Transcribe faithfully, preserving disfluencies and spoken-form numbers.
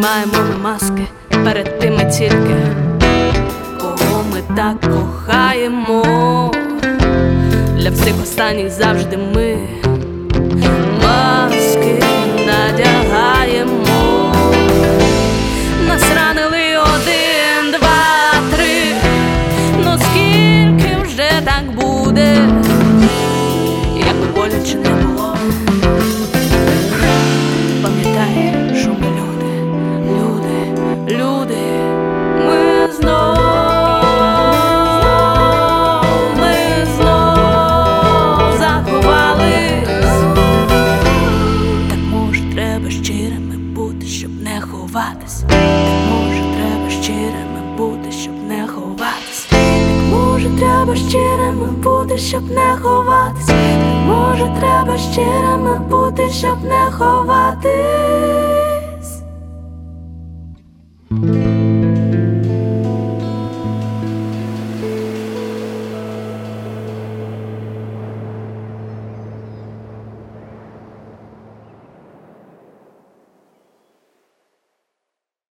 Знімаємо ми маски перед тими тільки, кого ми так кохаємо. Для всіх останніх завжди ми маски надягаємо. Нас ранили один, два, три. Ну скільки вже так буде, як би боляче не було. Пам'ятай, що ми люди, люди, люди. Ми знов, ми знов заховались. Так може треба щирими бути, щоб не ховатись. Так може треба щирими бути, щоб не ховатись. Так може треба щирими бути, щоб не ховатись. Так може треба щирими бути, щоб не ховатись.